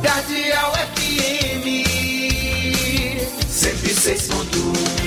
Cardeal FM 106.1.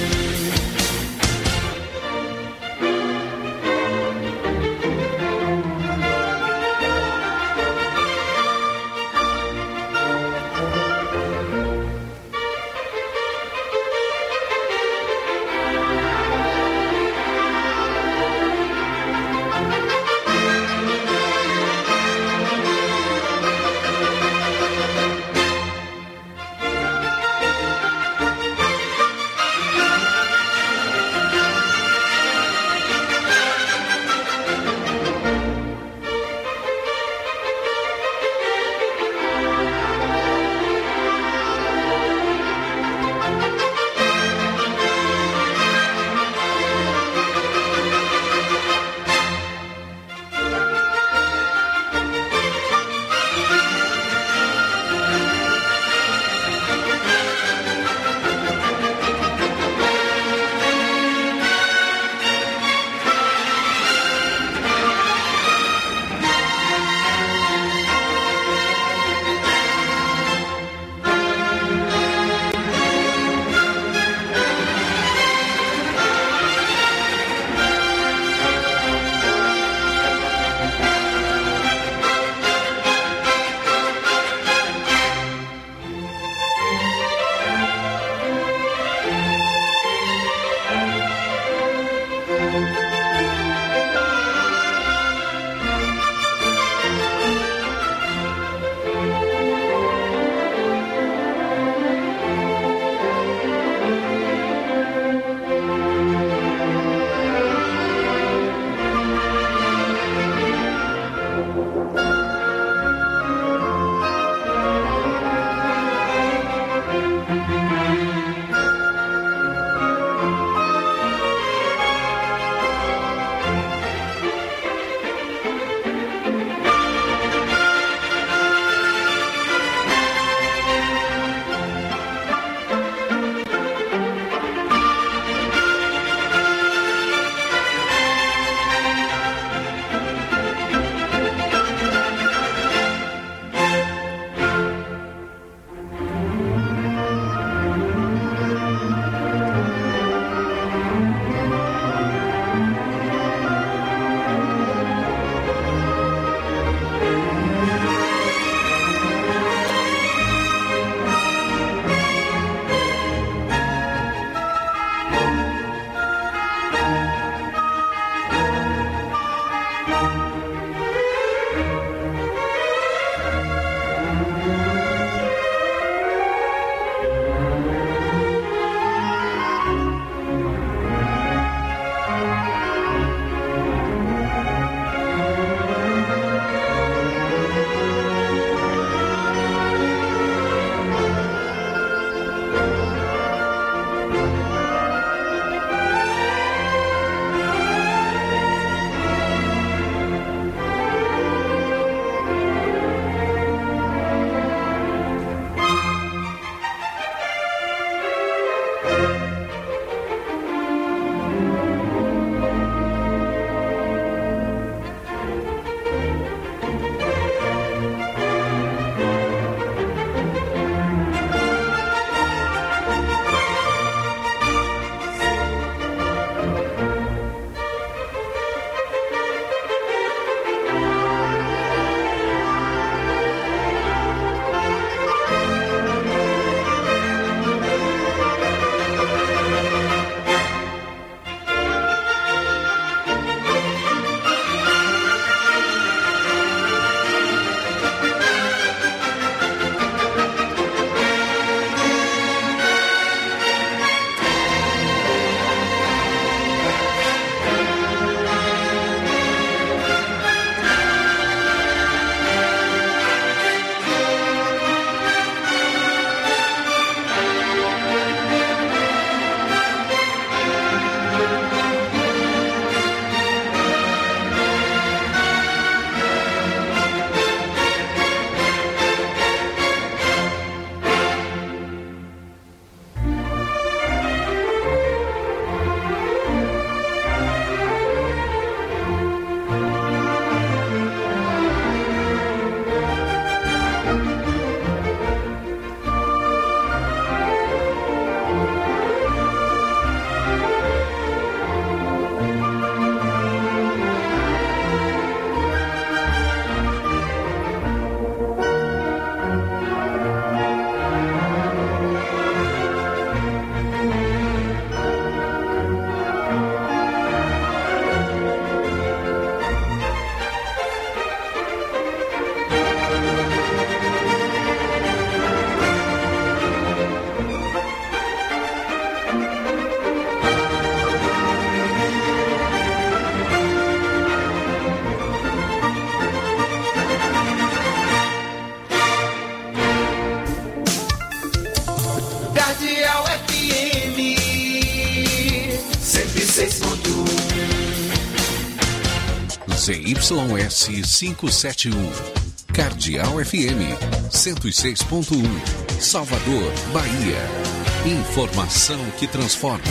ZYS 571. Cardeal FM 106.1. Salvador, Bahia. Informação que transforma.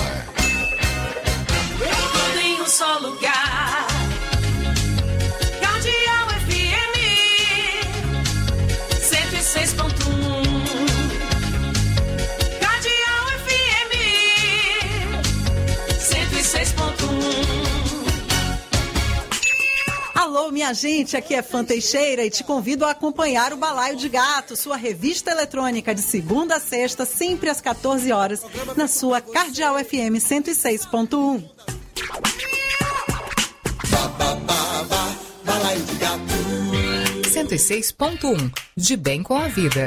Tudo em um só lugar. Cardeal FM 106.1. Cardeal FM 106.1. Alô, minha gente, aqui é Fã Teixeira e te convido a acompanhar o Balaio de Gato, sua revista eletrônica de segunda a sexta, sempre às 14 horas, na sua Cardeal FM 106.1. Balaio de Gato 106.1, de bem com a vida.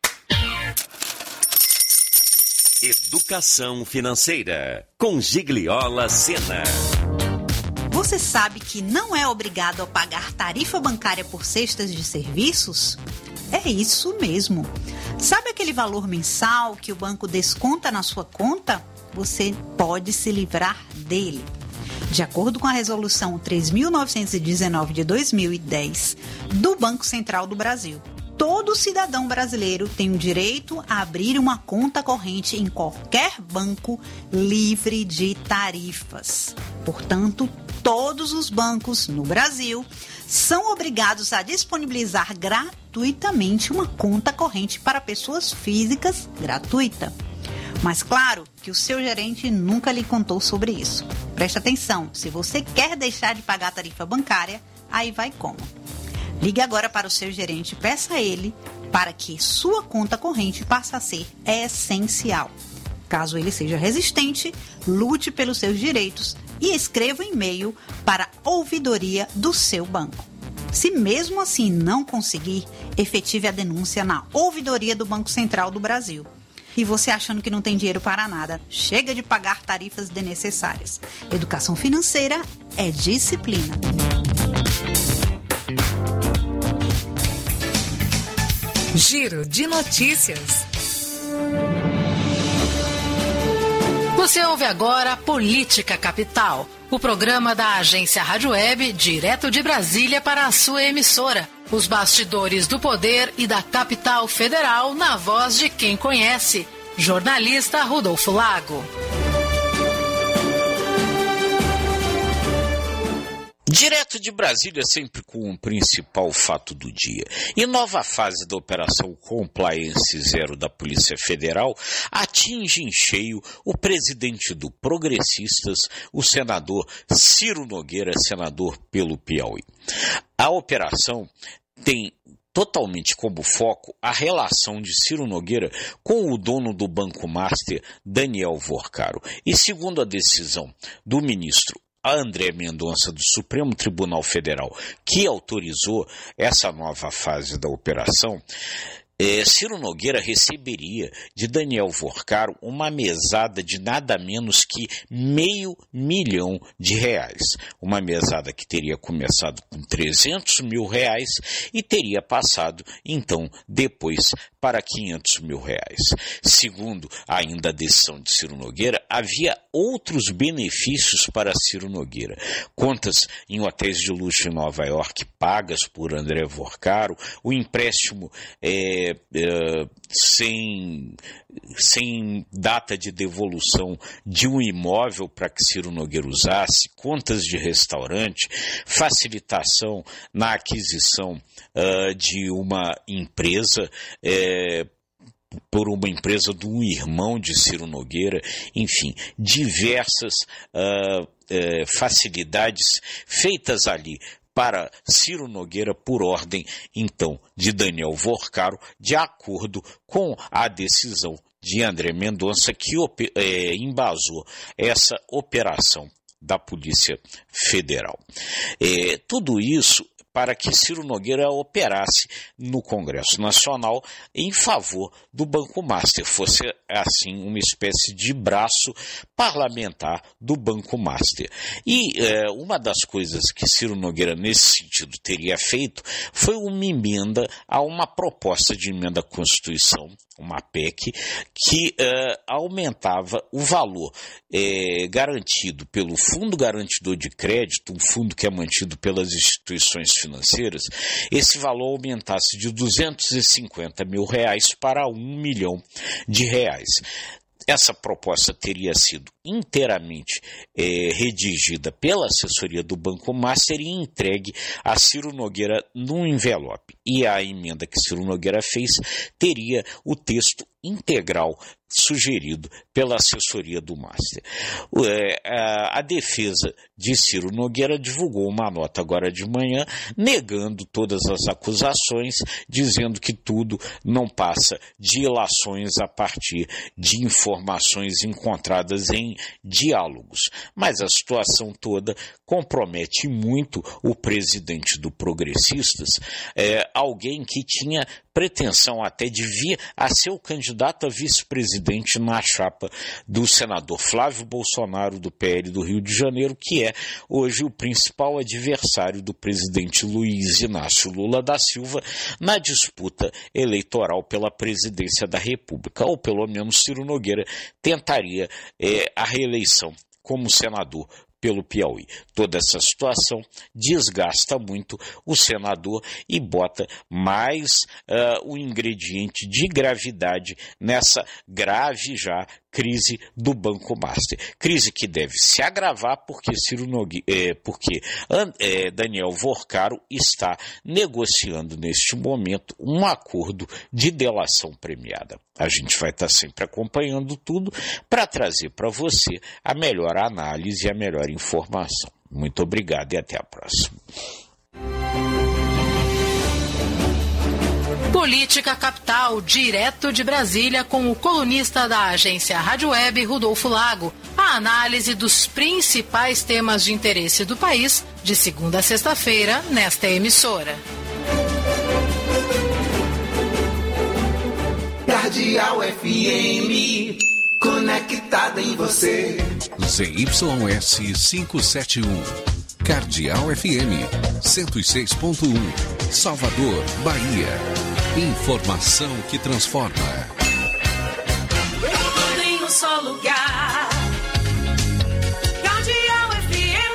Educação financeira, com Gigliola Sena. Você sabe que não é obrigado a pagar tarifa bancária por cestas de serviços? É isso mesmo. Sabe aquele valor mensal que o banco desconta na sua conta? Você pode se livrar dele. De acordo com a Resolução 3.919 de 2010 do Banco Central do Brasil, todo cidadão brasileiro tem o direito a abrir uma conta corrente em qualquer banco livre de tarifas. Portanto, todos os bancos no Brasil são obrigados a disponibilizar gratuitamente uma conta corrente para pessoas físicas gratuita. Mas claro que o seu gerente nunca lhe contou sobre isso. Preste atenção, se você quer deixar de pagar a tarifa bancária, aí vai como? Ligue agora para o seu gerente e peça a ele para que sua conta corrente passe a ser essencial. Caso ele seja resistente, lute pelos seus direitos e escreva um e-mail para a ouvidoria do seu banco. Se mesmo assim não conseguir, efetive a denúncia na ouvidoria do Banco Central do Brasil. E você achando que não tem dinheiro para nada, chega de pagar tarifas desnecessárias. Educação financeira é disciplina. Giro de notícias. Você ouve agora Política Capital, o programa da agência Rádio Web, direto de Brasília para a sua emissora. Os bastidores do poder e da capital federal na voz de quem conhece. Jornalista Rodolfo Lago. Direto de Brasília, sempre com o principal fato do dia. E nova fase da Operação Compliance Zero da Polícia Federal atinge em cheio o presidente do Progressistas, o senador Ciro Nogueira, senador pelo Piauí. A operação tem totalmente como foco a relação de Ciro Nogueira com o dono do Banco Master, Daniel Vorcaro. E segundo a decisão do ministro André Mendonça, do Supremo Tribunal Federal, que autorizou essa nova fase da operação, Ciro Nogueira receberia de Daniel Vorcaro uma mesada de nada menos que R$500 mil. Uma mesada que teria começado com R$300 mil e teria passado, então, depois para R$500 mil. Segundo ainda a decisão de Ciro Nogueira, havia outros benefícios para Ciro Nogueira. Contas em hotéis de luxo em Nova York pagas por André Vorcaro, o empréstimo sem data de devolução de um imóvel para que Ciro Nogueira usasse, contas de restaurante, facilitação na aquisição de uma empresa por uma empresa de um irmão de Ciro Nogueira, enfim, diversas facilidades feitas ali para Ciro Nogueira por ordem, então, de Daniel Vorcaro, de acordo com a decisão de André Mendonça, que embasou essa operação da Polícia Federal. Tudo isso para que Ciro Nogueira operasse no Congresso Nacional em favor do Banco Master, fosse assim uma espécie de braço parlamentar do Banco Master. E uma das coisas que Ciro Nogueira nesse sentido teria feito foi uma emenda a uma proposta de emenda à Constituição, uma PEC, que aumentava o valor garantido pelo Fundo Garantidor de Crédito, um fundo que é mantido pelas instituições financeiras. Esse valor aumentasse de R$250 mil para R$1 milhão. Essa proposta teria sido inteiramente redigida pela assessoria do Banco Master e entregue a Ciro Nogueira num envelope. E a emenda que Ciro Nogueira fez teria o texto integral sugerido pela assessoria do Master. A defesa de Ciro Nogueira divulgou uma nota agora de manhã, negando todas as acusações, dizendo que tudo não passa de ilações a partir de informações encontradas em diálogos. Mas a situação toda compromete muito o presidente do Progressistas, alguém que tinha pretensão até de vir a ser o candidato a vice-presidente na chapa do senador Flávio Bolsonaro, do PL do Rio de Janeiro, que é hoje o principal adversário do presidente Luiz Inácio Lula da Silva na disputa eleitoral pela presidência da República, ou pelo menos Ciro Nogueira tentaria a reeleição como senador pelo Piauí. Toda essa situação desgasta muito o senador e bota mais o ingrediente de gravidade nessa grave já crise do Banco Master. Crise que deve se agravar porque Daniel Vorcaro está negociando neste momento um acordo de delação premiada. A gente vai estar sempre acompanhando tudo para trazer para você a melhor análise e a melhor informação. Muito obrigado e até a próxima. Política Capital, direto de Brasília, com o colunista da agência Rádio Web, Rodolfo Lago. A análise dos principais temas de interesse do país, de segunda a sexta-feira, nesta emissora. Cardeal FM, conectada em você. ZYS 571, Cardeal FM 106.1, Salvador, Bahia. Informação que transforma. Tudo em um só lugar. Cardeal FM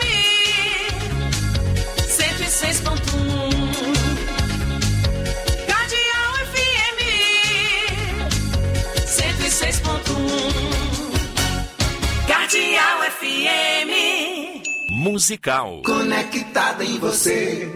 106.1. Cardeal FM 106.1. Cardeal FM musical. Conectada em você.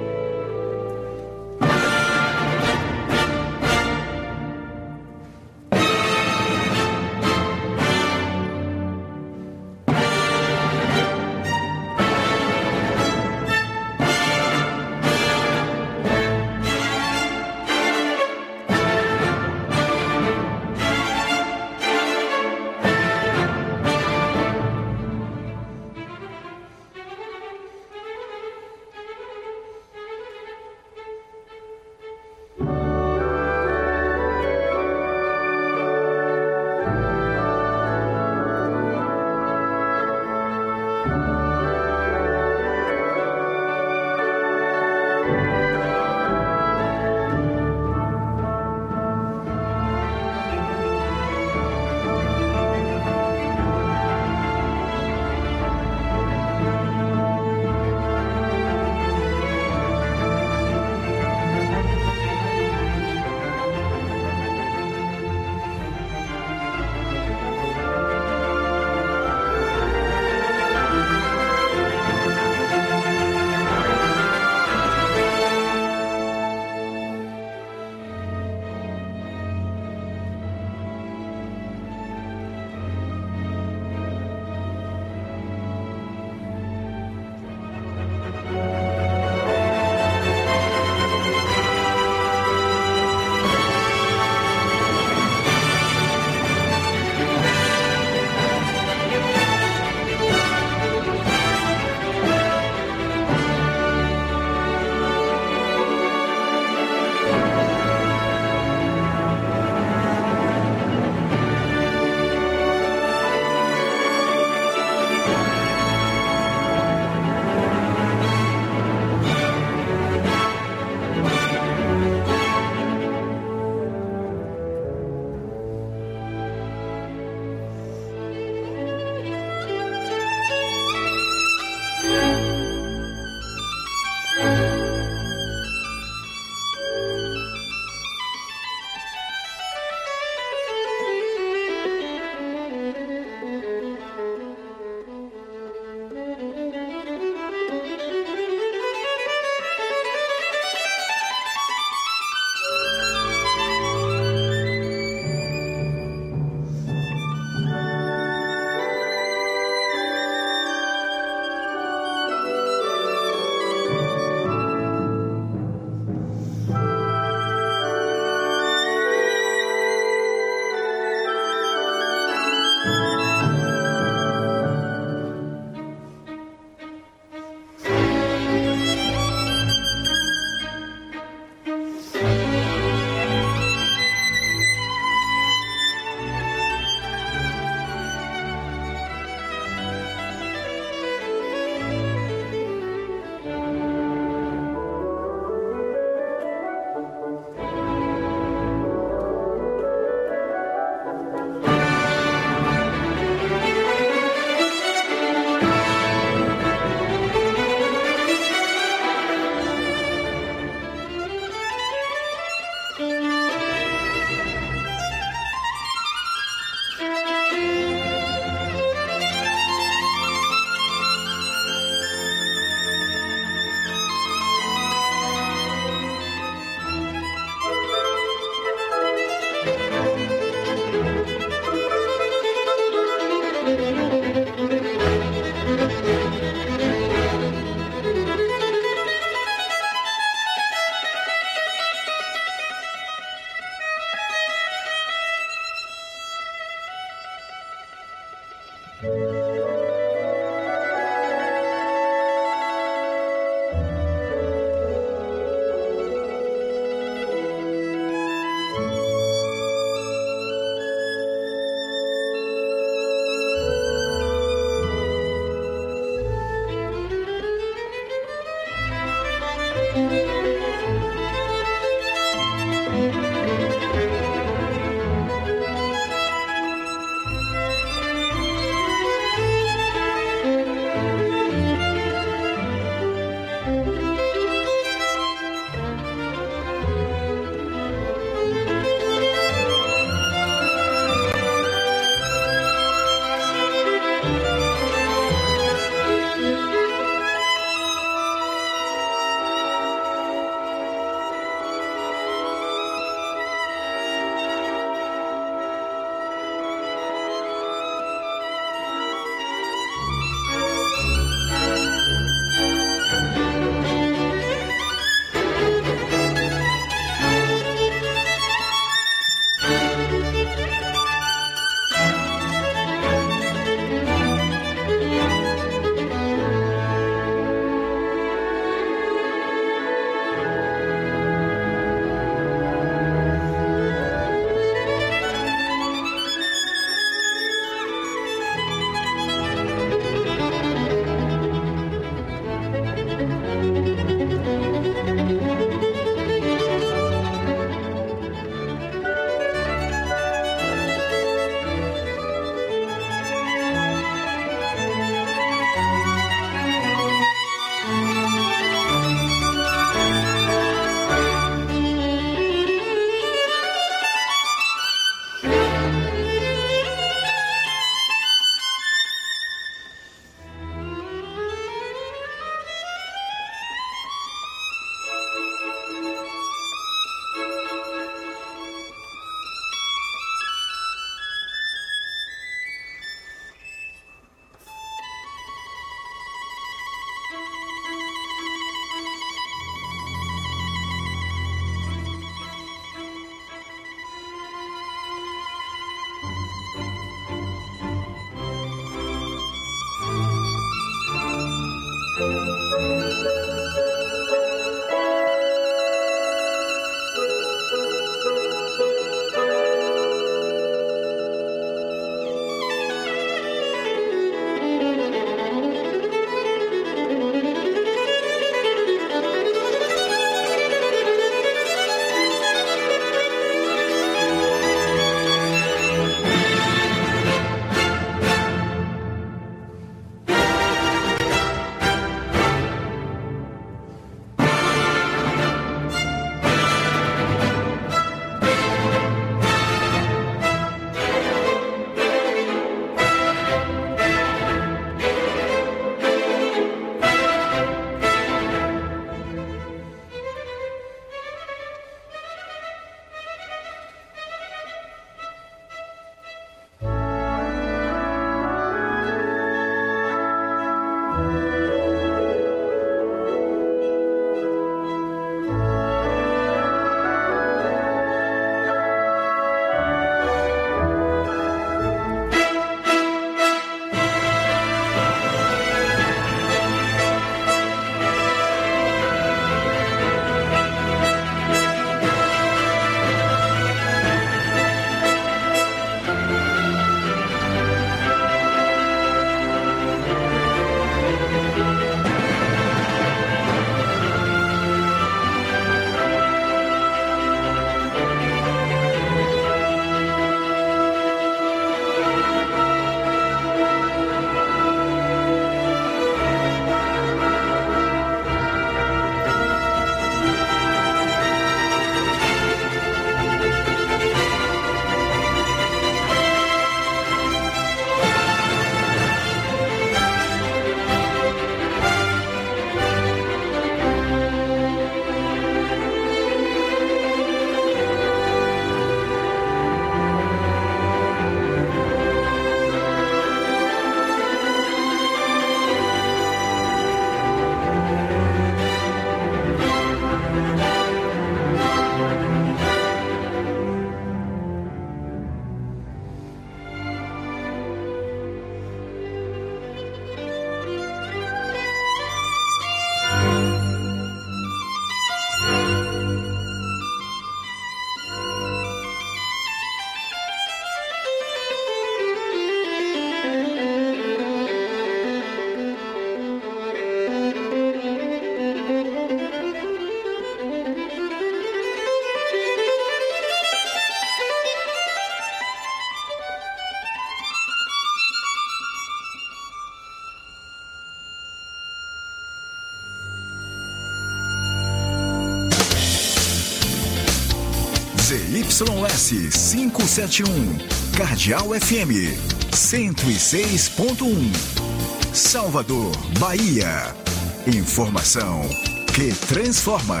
ZYS 571, Cardeal FM 106.1, Salvador, Bahia. Informação que transforma.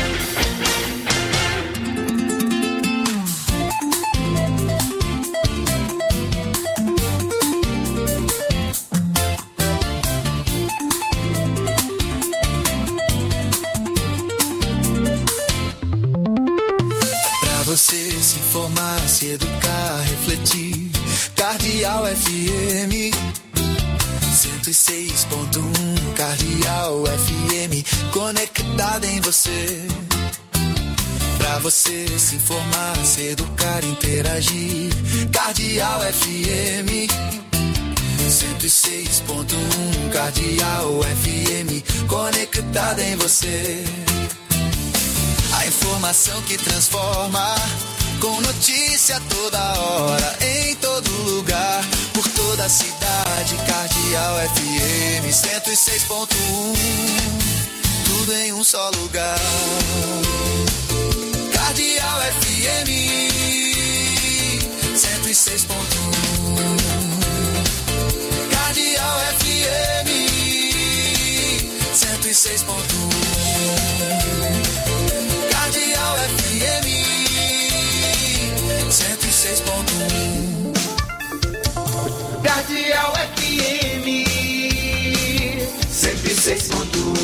Você se informar, se educar, refletir. Cardeal FM 106.1, Cardeal FM, conectada em você. Pra você se informar, se educar, interagir. Cardeal FM 106.1, Cardeal FM, conectada em você. A informação que transforma, com notícia toda hora, em todo lugar, por toda a cidade. Cardeal FM 106.1, tudo em um só lugar. Cardeal FM 106.1, Cardeal FM 106.1, Cardeal FM 106.1, Cardeal FM 106.1.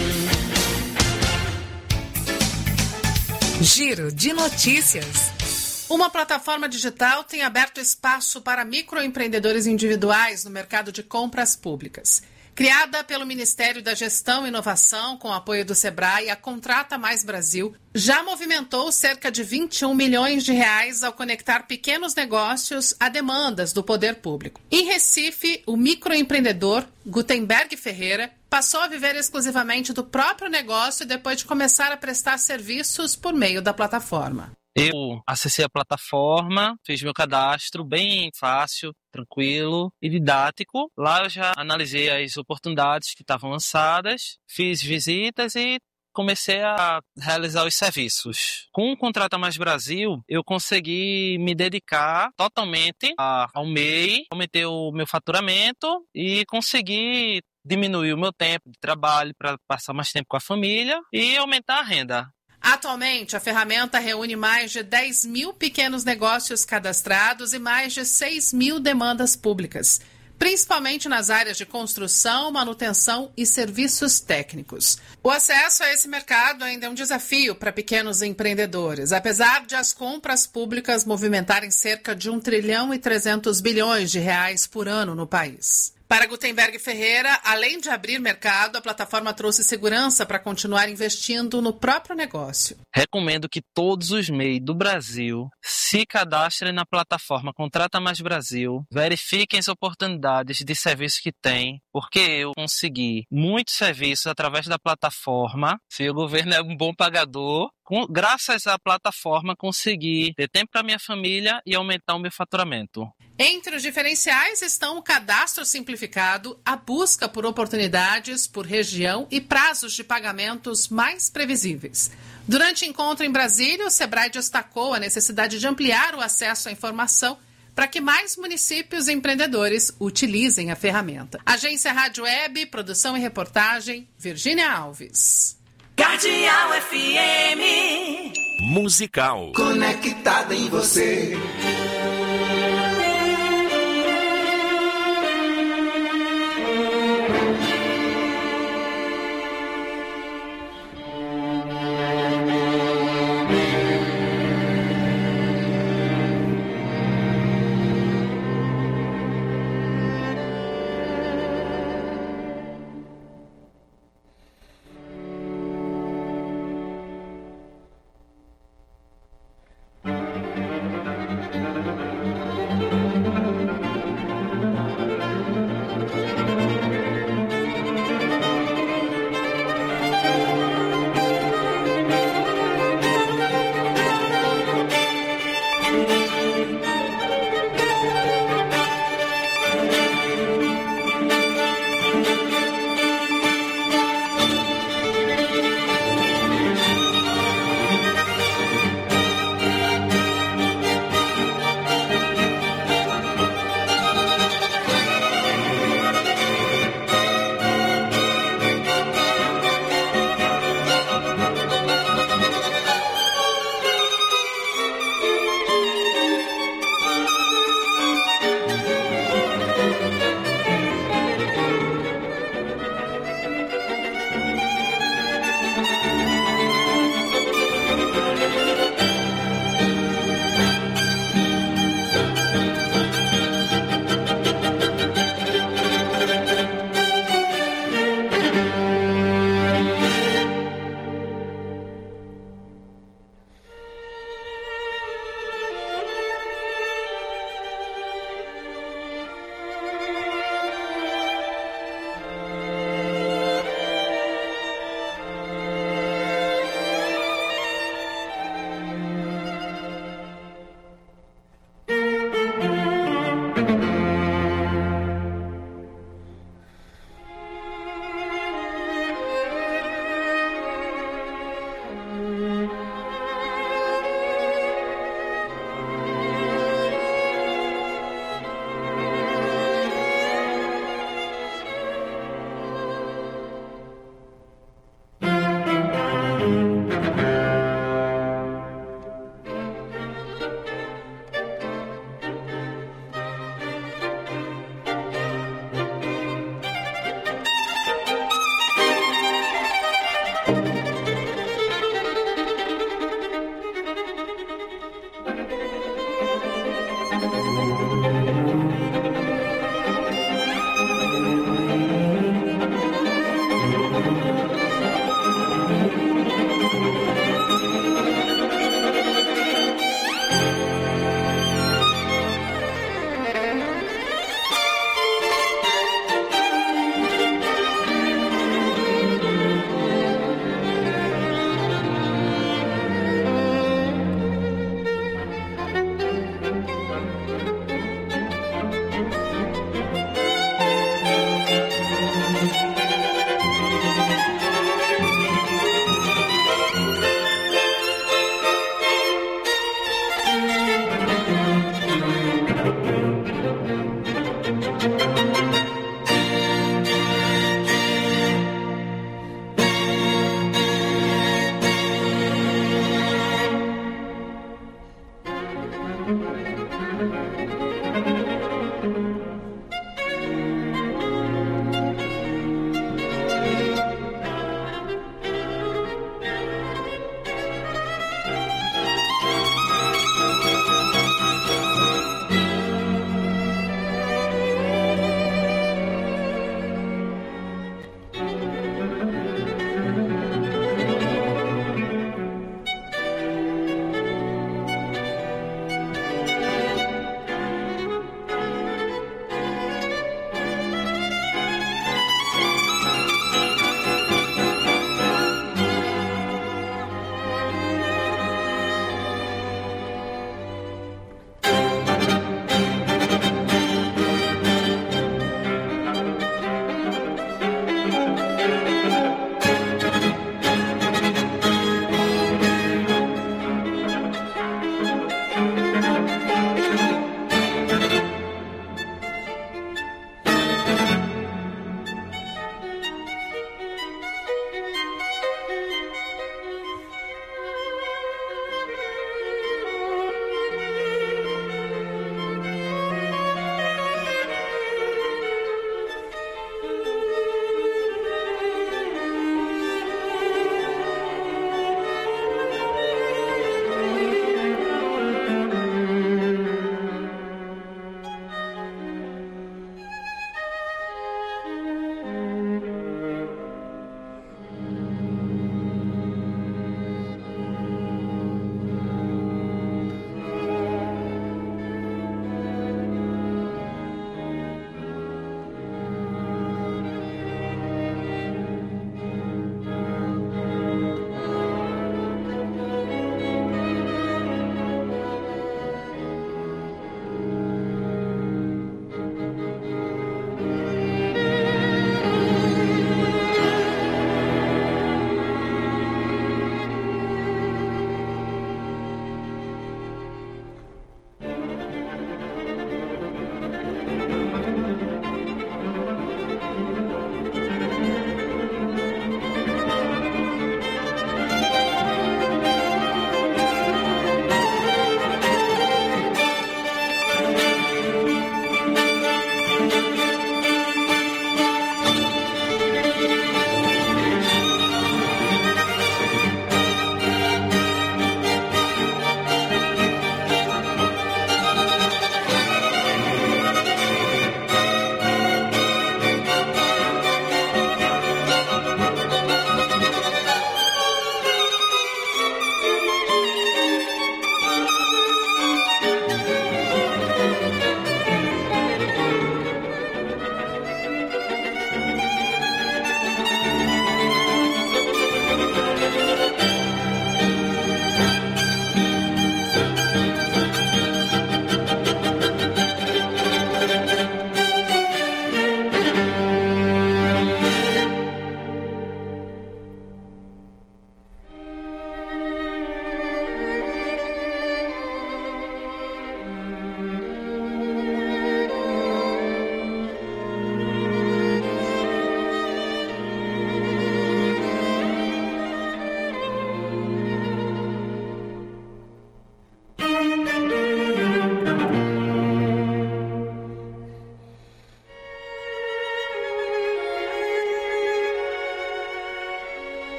Giro de notícias. Uma plataforma digital tem aberto espaço para microempreendedores individuais no mercado de compras públicas. Criada pelo Ministério da Gestão e Inovação, com apoio do Sebrae, a Contrata Mais Brasil já movimentou cerca de 21 milhões de reais ao conectar pequenos negócios a demandas do poder público. Em Recife, o microempreendedor Gutenberg Ferreira passou a viver exclusivamente do próprio negócio depois de começar a prestar serviços por meio da plataforma. Eu acessei a plataforma, fiz meu cadastro bem fácil, tranquilo e didático. Lá eu já analisei as oportunidades que estavam lançadas, fiz visitas e comecei a realizar os serviços. Com o Contrata Mais Brasil, eu consegui me dedicar totalmente ao MEI, aumentei o meu faturamento e consegui diminuir o meu tempo de trabalho para passar mais tempo com a família e aumentar a renda. Atualmente, a ferramenta reúne mais de 10 mil pequenos negócios cadastrados e mais de 6 mil demandas públicas, principalmente nas áreas de construção, manutenção e serviços técnicos. O acesso a esse mercado ainda é um desafio para pequenos empreendedores, apesar de as compras públicas movimentarem cerca de 1 trilhão e 300 bilhões de reais por ano no país. Para Gutenberg Ferreira, além de abrir mercado, a plataforma trouxe segurança para continuar investindo no próprio negócio. Recomendo que todos os MEI do Brasil se cadastrem na plataforma Contrata Mais Brasil, verifiquem as oportunidades de serviço que tem, porque eu consegui muitos serviços através da plataforma. Se o governo é um bom pagador, graças à plataforma consegui ter tempo para minha família e aumentar o meu faturamento. Entre os diferenciais estão o cadastro simplificado, a busca por oportunidades por região e prazos de pagamentos mais previsíveis. Durante o encontro em Brasília, o Sebrae destacou a necessidade de ampliar o acesso à informação para que mais municípios e empreendedores utilizem a ferramenta. Agência Rádio Web, produção e reportagem, Virgínia Alves. Cardeal FM. Musical. Conectada em você.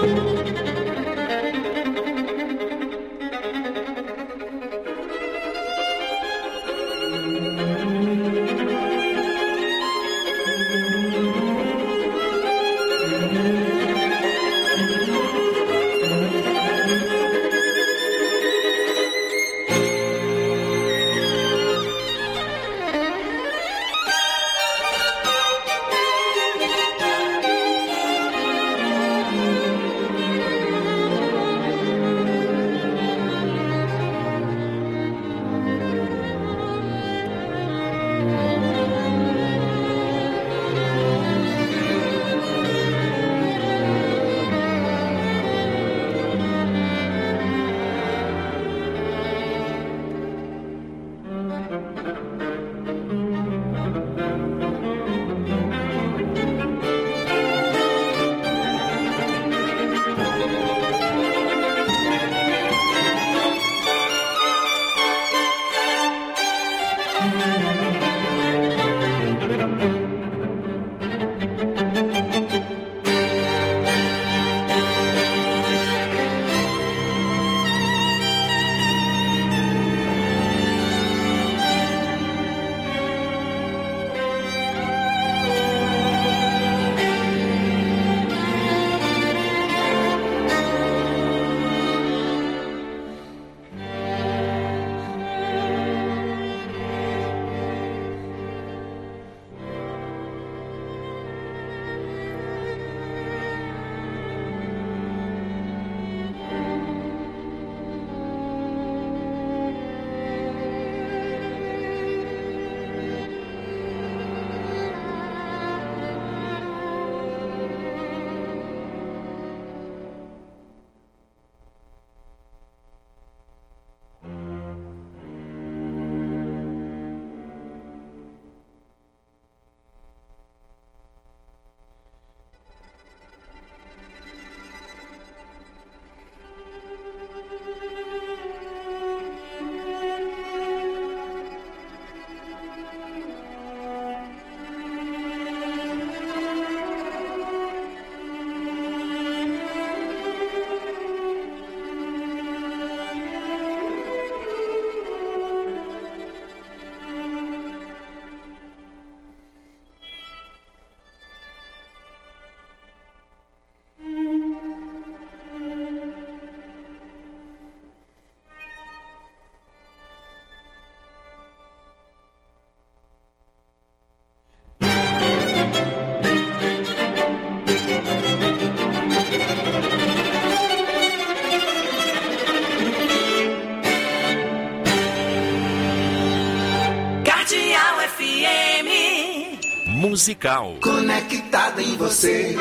Musical. Conectada em você.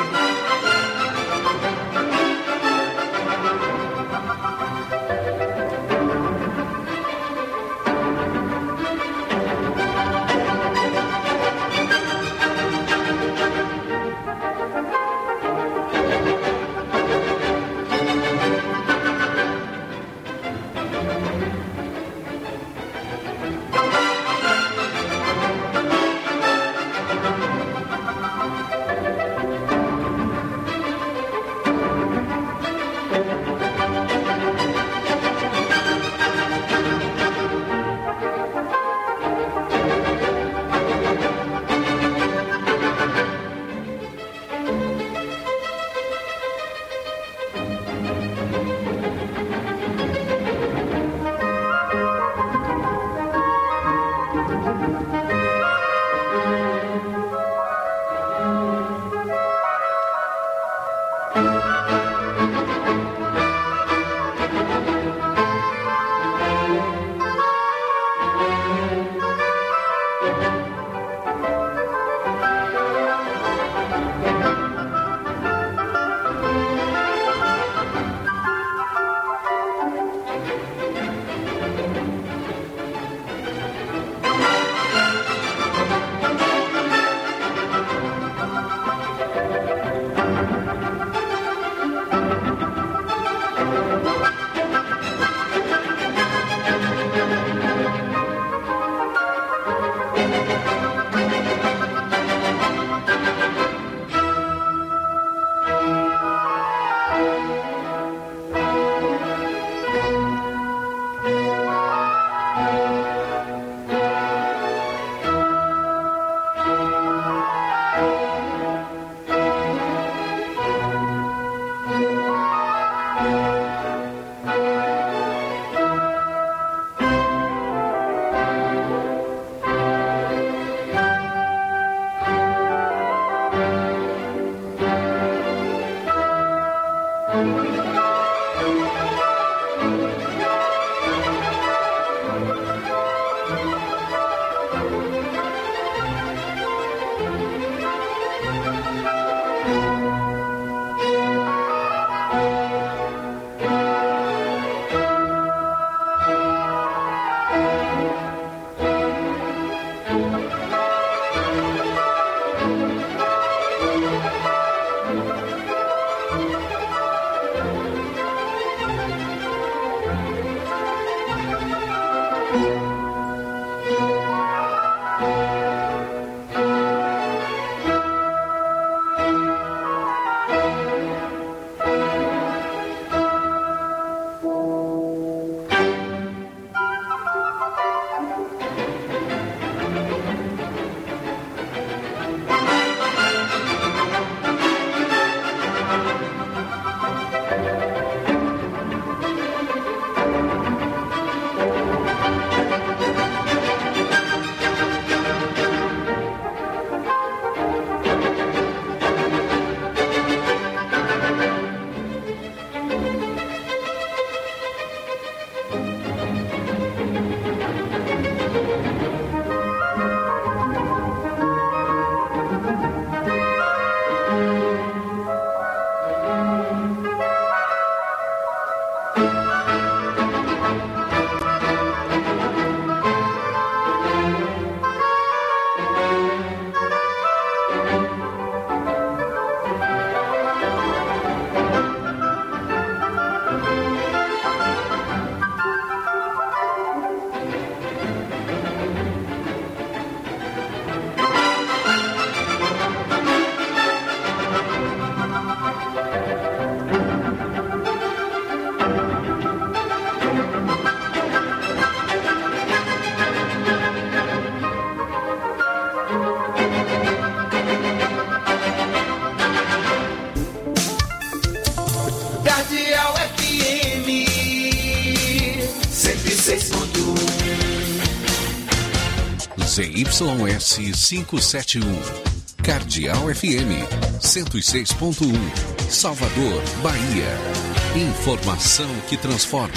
ZYS 571, Cardeal FM 106.1, Salvador, Bahia. Informação que transforma.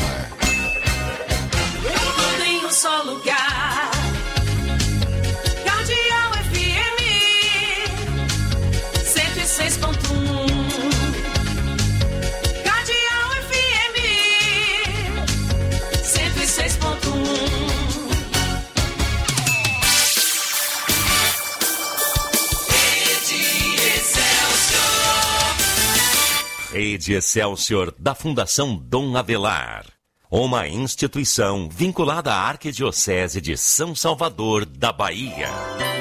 Tudo em um só lugar. Cardeal FM 106.1. Cardeal FM 106.1. Rede Excelsior da Fundação Dom Avelar. Uma instituição vinculada à Arquidiocese de São Salvador da Bahia.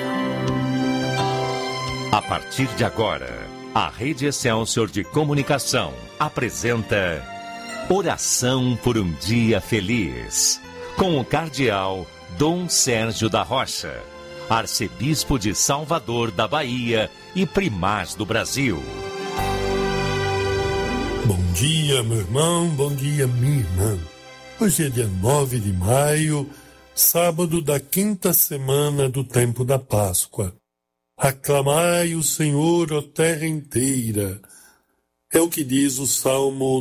A partir de agora, a Rede Excelsior de Comunicação apresenta Oração por um Dia Feliz, com o cardeal Dom Sérgio da Rocha, arcebispo de Salvador da Bahia e primaz do Brasil. Bom dia, meu irmão, bom dia, minha irmã. Hoje é dia 9 de maio, sábado da 5ª semana do tempo da Páscoa. Aclamai o Senhor, ó terra inteira. É o que diz o Salmo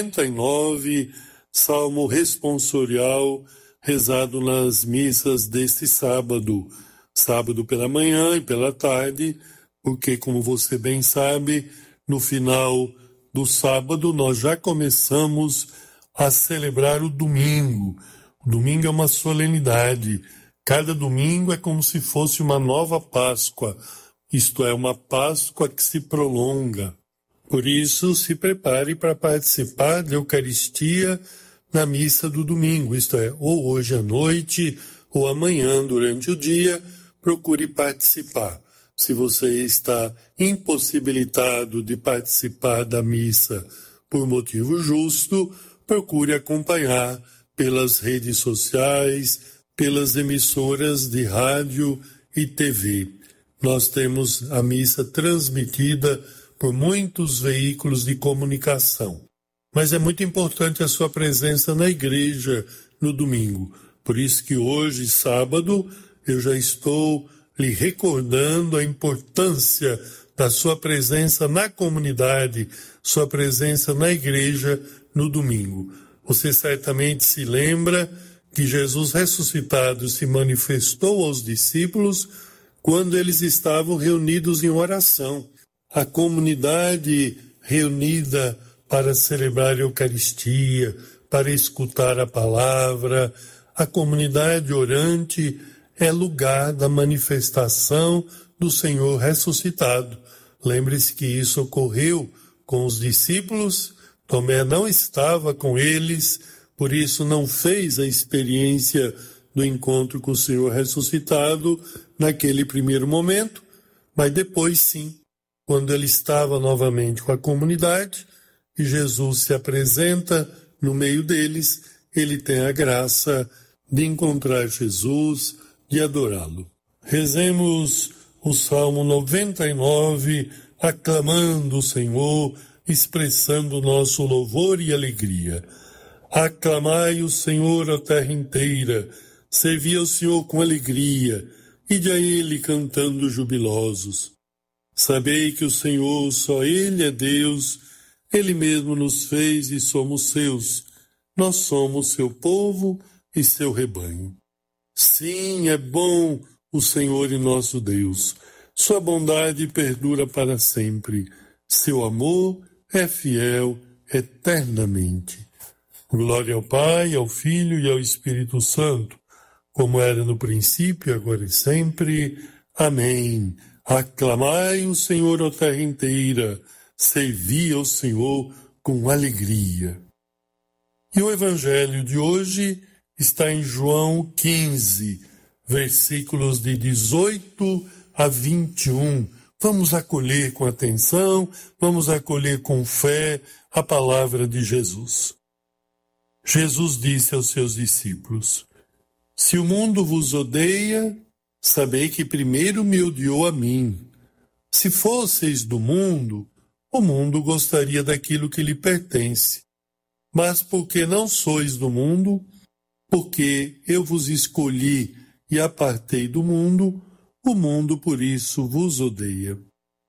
99, salmo responsorial, rezado nas missas deste sábado. Sábado pela manhã e pela tarde, porque, como você bem sabe, no final do sábado nós já começamos a celebrar o domingo. O domingo é uma solenidade. Cada domingo é como se fosse uma nova Páscoa. Isto é, uma Páscoa que se prolonga. Por isso, se prepare para participar da Eucaristia na missa do domingo. Isto é, ou hoje à noite, ou amanhã durante o dia, procure participar. Se você está impossibilitado de participar da missa por motivo justo, procure acompanhar pelas redes sociais, pelas emissoras de rádio e TV. Nós temos a missa transmitida por muitos veículos de comunicação. Mas é muito importante a sua presença na igreja no domingo. Por isso que hoje, sábado, eu já estou lhe recordando a importância da sua presença na comunidade, sua presença na igreja no domingo. Você certamente se lembra que Jesus ressuscitado se manifestou aos discípulos quando eles estavam reunidos em oração. A comunidade reunida para celebrar a Eucaristia, para escutar a palavra, a comunidade orante é lugar da manifestação do Senhor ressuscitado. Lembre-se que isso ocorreu com os discípulos. Tomé não estava com eles, por isso não fez a experiência do encontro com o Senhor ressuscitado naquele primeiro momento, mas depois sim, quando ele estava novamente com a comunidade e Jesus se apresenta no meio deles, ele tem a graça de encontrar Jesus, de adorá-lo. Rezemos o Salmo 99, aclamando o Senhor, expressando nosso louvor e alegria. Aclamai o Senhor, a terra inteira, servi ao Senhor com alegria, ide a Ele cantando jubilosos. Sabei que o Senhor, só Ele é Deus, Ele mesmo nos fez e somos seus. Nós somos seu povo e seu rebanho. Sim, é bom o Senhor e nosso Deus. Sua bondade perdura para sempre. Seu amor é fiel eternamente. Glória ao Pai, ao Filho e ao Espírito Santo, como era no princípio, agora e sempre. Amém. Aclamai o Senhor, ó terra inteira. Servi ao Senhor com alegria. E o Evangelho de hoje está em João 15, versículos de 18 a 21. Vamos acolher com atenção, vamos acolher com fé a palavra de Jesus. Jesus disse aos seus discípulos: se o mundo vos odeia, sabei que primeiro me odiou a mim. Se fosseis do mundo, o mundo gostaria daquilo que lhe pertence. Mas porque não sois do mundo, Porque eu vos escolhi e apartei do mundo, o mundo por isso vos odeia.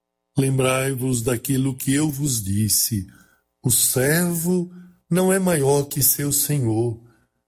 Lembrai-vos daquilo que eu vos disse: o servo não é maior que seu senhor.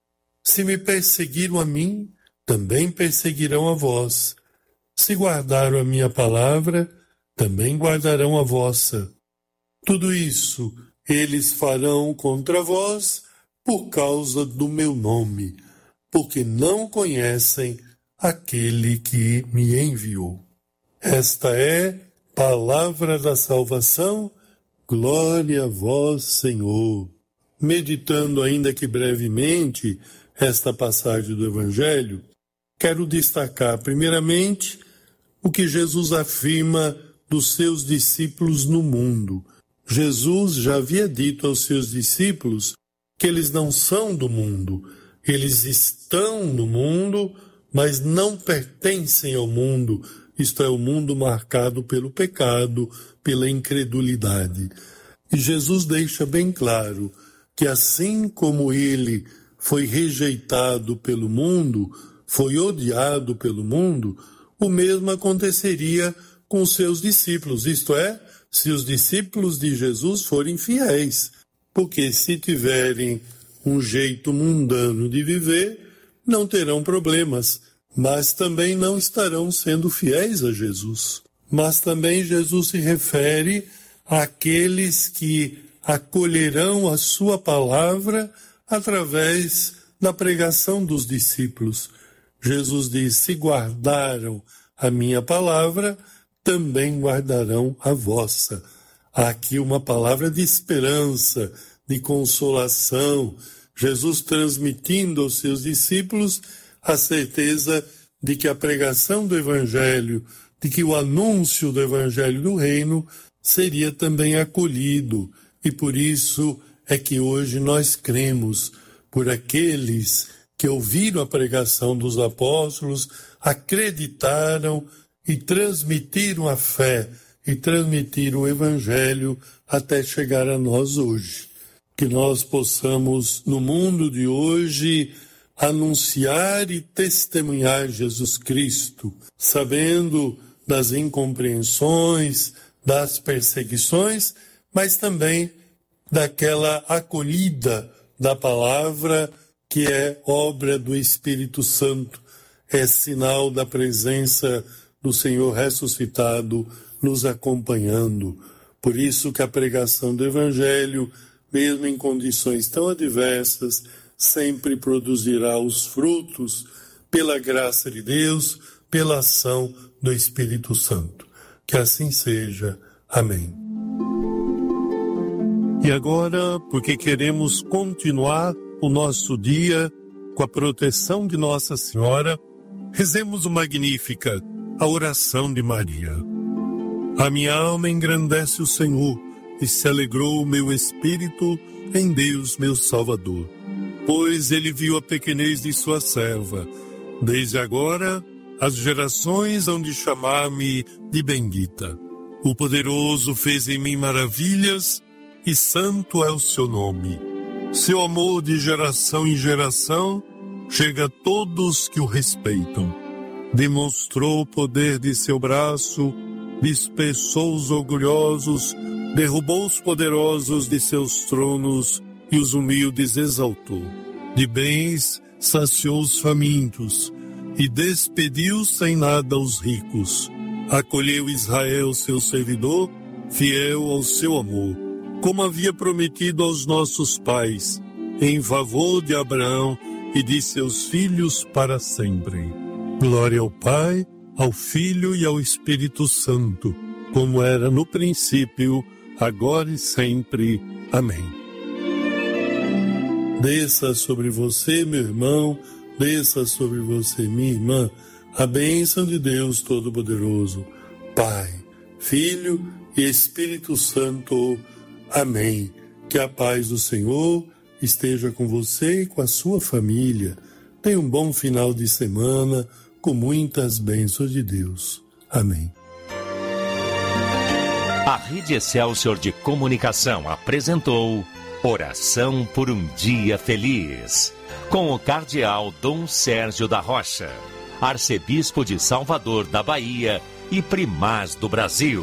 Se me perseguiram a mim, também perseguirão a vós. Se guardaram a minha palavra, também guardarão a vossa. Tudo isso eles farão contra vós por causa do meu nome, porque não conhecem aquele que me enviou. Esta é palavra da salvação. Glória a vós, Senhor. Meditando ainda que brevemente esta passagem do Evangelho, quero destacar primeiramente o que Jesus afirma dos seus discípulos no mundo. Jesus já havia dito aos seus discípulos que eles não são do mundo, eles estão no mundo, mas não pertencem ao mundo, isto é, o mundo marcado pelo pecado, pela incredulidade. E Jesus deixa bem claro que assim como ele foi rejeitado pelo mundo, foi odiado pelo mundo, o mesmo aconteceria com seus discípulos, isto é, se os discípulos de Jesus forem fiéis, porque se tiverem um jeito mundano de viver, não terão problemas, mas também não estarão sendo fiéis a Jesus. Mas também Jesus se refere àqueles que acolherão a sua palavra através da pregação dos discípulos. Jesus diz: se guardaram a minha palavra, também guardarão a vossa. Há aqui uma palavra de esperança, de consolação. Jesus transmitindo aos seus discípulos a certeza de que a pregação do Evangelho, de que o anúncio do Evangelho do Reino seria também acolhido. E por isso é que hoje nós cremos por aqueles que ouviram a pregação dos apóstolos, acreditaram e transmitiram a fé e transmitiram o Evangelho até chegar a nós hoje. Que nós possamos, no mundo de hoje, anunciar e testemunhar Jesus Cristo, sabendo das incompreensões, das perseguições, mas também daquela acolhida da palavra que é obra do Espírito Santo, é sinal da presença do Senhor ressuscitado nos acompanhando. Por isso que a pregação do Evangelho, mesmo em condições tão adversas, sempre produzirá os frutos pela graça de Deus, pela ação do Espírito Santo. Que assim seja. Amém. E agora, porque queremos continuar o nosso dia com a proteção de Nossa Senhora, rezemos o Magnífica, a oração de Maria. A minha alma engrandece o Senhor, e se alegrou o meu espírito em Deus, meu Salvador. Pois ele viu a pequenez de sua serva. Desde agora, as gerações hão de chamar-me de bendita. O Poderoso fez em mim maravilhas, e santo é o seu nome. Seu amor de geração em geração chega a todos que o respeitam. Demonstrou o poder de seu braço, dispersou os orgulhosos, derrubou os poderosos de seus tronos e os humildes exaltou. De bens saciou os famintos e despediu sem nada os ricos. Acolheu Israel, seu servidor, fiel ao seu amor, como havia prometido aos nossos pais, em favor de Abraão e de seus filhos para sempre. Glória ao Pai, ao Filho e ao Espírito Santo, como era no princípio, agora e sempre. Amém. Desça sobre você, meu irmão, desça sobre você, minha irmã, a bênção de Deus Todo-Poderoso, Pai, Filho e Espírito Santo. Amém. Que a paz do Senhor esteja com você e com a sua família. Tenha um bom final de semana, com muitas bênçãos de Deus. Amém. A Rede Excelsior de Comunicação apresentou Oração por um Dia Feliz, com o cardeal Dom Sérgio da Rocha, arcebispo de Salvador da Bahia e primaz do Brasil.